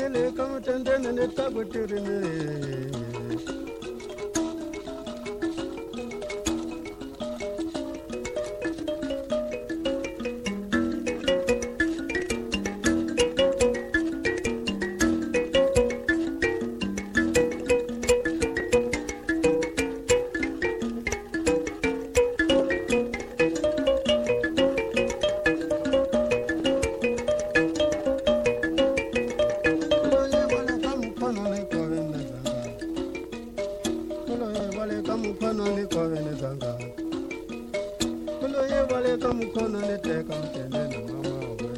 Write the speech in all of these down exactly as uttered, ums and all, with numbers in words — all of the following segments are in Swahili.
ne kamutende ne tabutirine. Kamukono ne te kamutende ne mama we.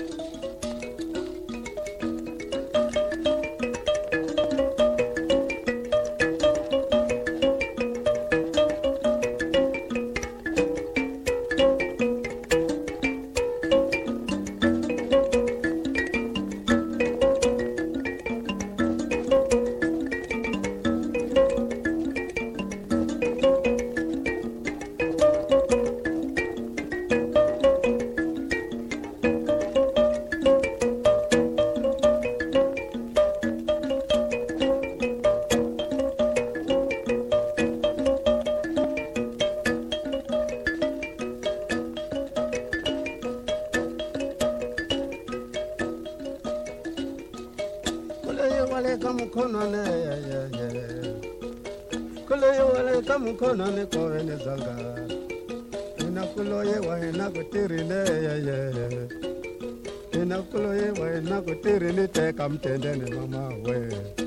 Wale kamukono ne ya ya ya. Kulo ye wale kamukono ne ko ne zanga. Ina kulo ye wa ina kutiri ne ya ya. Ina kulo ye wa ina kutiri ne te kamtende ne mama we.